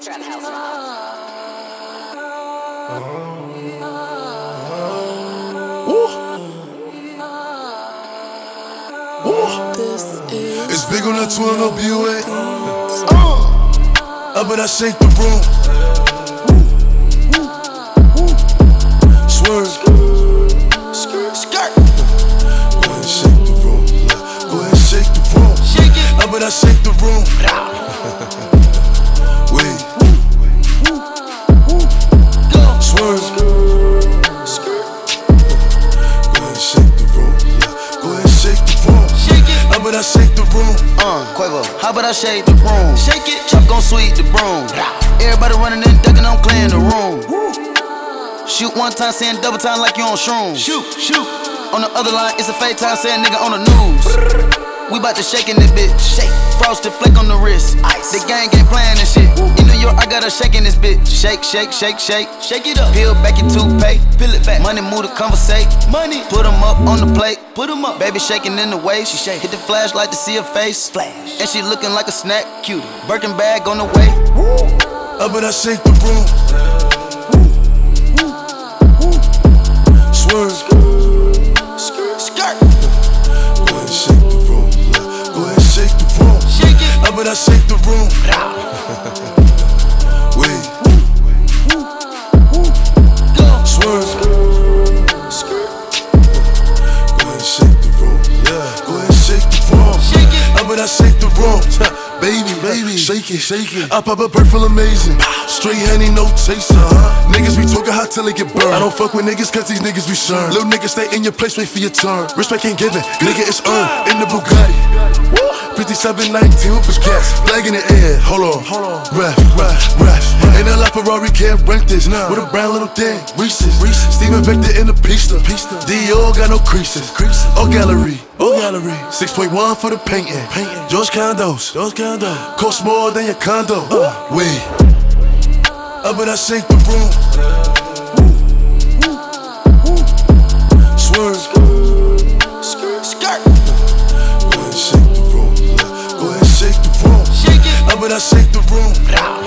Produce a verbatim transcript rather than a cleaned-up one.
Trap house. It's big on that twin up U A. Uh, up and I shake the room. Swerve. Skirt. Go ahead and shake the room. Go ahead and shake the room. Shake it. Up and I shake the room. Wait. Swerve. Go ahead and shake the room. Go ahead and shake the room. Shake it. How about I shake the room? Uh, Quavo, how about I shake the room? Shake it. Chop gon' sweep the broom. Everybody running and ducking, I'm clearing the room. Shoot one time, saying double time like you on shrooms. Shoot, shoot. On the other line, it's a fake time, saying nigga on the news. We bout to shake in this bitch. Shake. Frosted flake on the wrist. Ice. The gang ain't playing this shit. In New York, I got her shaking this bitch. Shake, shake, shake, shake. Shake it up. Peel back your toothpaste. Peel it back. Money move to conversate. Money. Put 'em up on the plate. Put 'em up. Baby shaking in the waist. She shake. Hit the flashlight to see her face. Flash. And she looking like a snack. Cute. Birkin bag on the way. Up and I shake the room. Swerve. Skirt. Go ahead and shake the room. Go ahead and shake the room. Shake it. Up and I shake the room. Wait. Swerve. Go ahead and shake the room. Yeah. Go ahead and shake the room. Shake it. Up and I shake the room. Baby, baby, shake it, shake it. I pop a bird full amazing. Straight honey, no chaser. Uh-huh. Niggas be talking hot till they get burned. I don't fuck with niggas cause these niggas be sure. Little niggas stay in your place, wait for your turn. Respect ain't given, nigga it's earned. In the Bugatti fifty-seven nineteen with push gas. Flag in the air, hold on, hold on. Ref, ref, ref. Ain't a lot Ferrari can't rank this. Nah. With a brown little thing, Reese's. Reese's. Steven Victor in the pista. pista. Dior got no creases. creases. Or gallery, or gallery. six point one for the painting. painting. George Condos, George Condos. Cost more than your condo. Uh. Wait. Up and I shake the room. Swerve. Skirt. Go ahead and shake the room. Go ahead and shake the room. Shake it. Up and I shake the room.